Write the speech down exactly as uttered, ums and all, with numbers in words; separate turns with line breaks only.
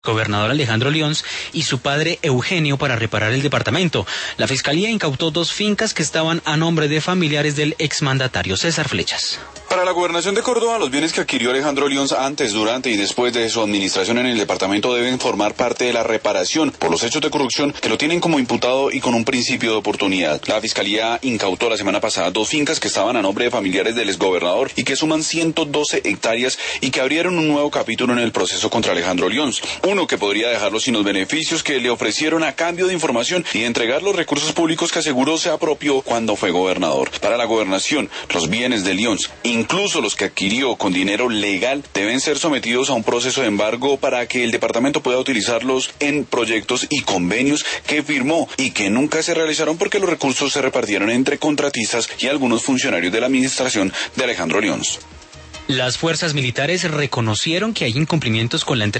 gobernador Alejandro Lyons y su padre Eugenio para reparar el departamento. La fiscalía incautó dos fincas que estaban a nombre de familiares del exmandatario. César Flechas.
Para la Gobernación de Córdoba, los bienes que adquirió Alejandro Lyons antes, durante y después de su administración en el departamento deben formar parte de la reparación por los hechos de corrupción que lo tienen como imputado y con un principio de oportunidad. La Fiscalía incautó la semana pasada dos fincas que estaban a nombre de familiares del exgobernador y que suman ciento doce hectáreas y que abrieron un nuevo capítulo en el proceso contra Alejandro Lyons. Uno que podría dejarlo sin los beneficios que le ofrecieron a cambio de información y de entregar los recursos públicos que aseguró se apropió cuando fue gobernador. Para la Gobernación, los bienes de Lyons, incluso los que adquirió con dinero legal, deben ser sometidos a un proceso de embargo para que el departamento pueda utilizarlos en proyectos y convenios que firmó y que nunca se realizaron porque los recursos se repartieron entre contratistas y algunos funcionarios de la administración de Alejandro Lyons.
Las fuerzas militares reconocieron que hay incumplimientos con la entrega